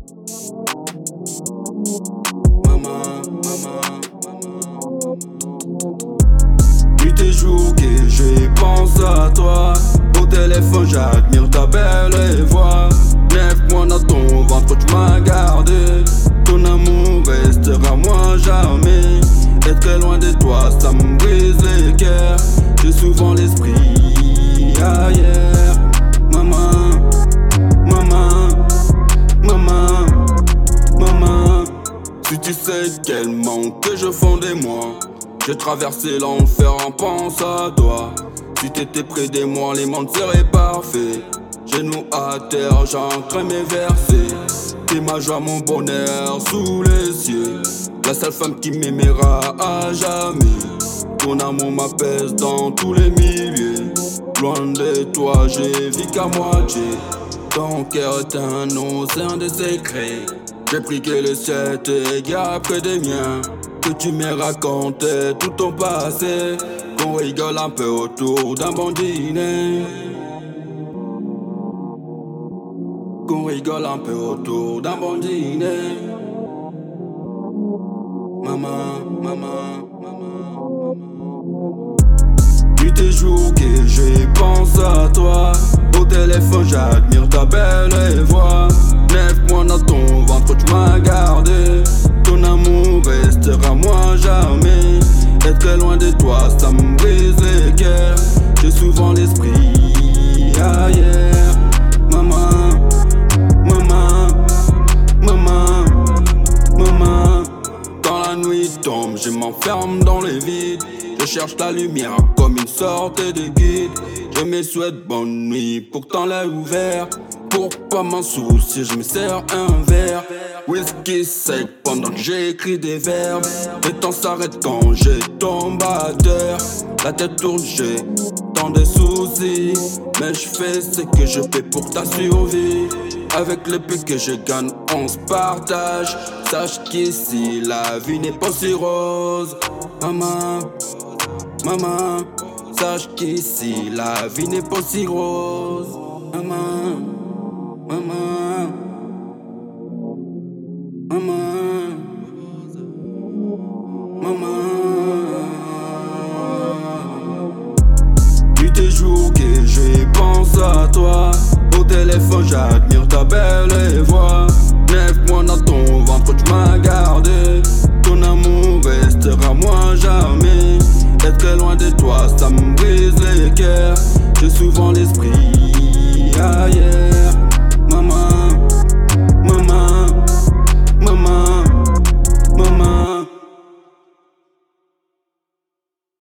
Maman, maman, maman. Nuit et jour que je pense à toi. Au téléphone j'admire ta belle voix. 9 mois dans ton ventre tu m'as gardé. Ton amour restera moi jamais. Être très loin de toi ça me brise les cœurs. J'ai souvent l'esprit ailleurs. Maman, maman, maman, maman. Si tu sais quel manque que je fondais moi. J'ai traversé l'enfer en pensant à toi. Si t'étais près de moi, les mondes seraient parfaits. Genoux à terre, j'ancre mes versets. T'es ma joie, mon bonheur sous les cieux. La seule femme qui m'aimera à jamais. Ton amour m'apaise dans tous les milieux. Loin de toi, j'ai vu qu'à moitié. Ton cœur est un océan de secrets. J'ai pris que le ciel te garde près des miens. Que tu m'aies raconté tout ton passé. Qu'on rigole un peu autour d'un bon dîner. Qu'on rigole un peu autour d'un bon dîner. Maman, maman, maman, maman. Nuit et jour que je pense à toi. Au téléphone j'admire ta belle voix. 9 mois dans ton ventre tu m'as gardé. Ton amour restera moi jamais. Être très loin de toi ça me brise les cœurs. J'ai souvent l'esprit ailleurs. Maman, maman, maman, maman. Quand la nuit tombe je m'enferme dans les vides. Je cherche la lumière comme une sorte de guide. Je me souhaite bonne nuit, pourtant l'œil ouvert. Pour pas m'en soucier, je me sers un verre. Whisky sec pendant que j'écris des verbes. Le temps s'arrête quand je tombe à terre. La tête tourne, j'ai tant de soucis. Mais je fais ce que je peux pour ta survie. Avec le peu que je gagne, on se partage. Sache qu'ici la vie n'est pas si rose. Maman, maman, sache qu'ici la vie n'est pas si rose. Maman, maman, maman, maman. Nuit et jour que je pense à toi.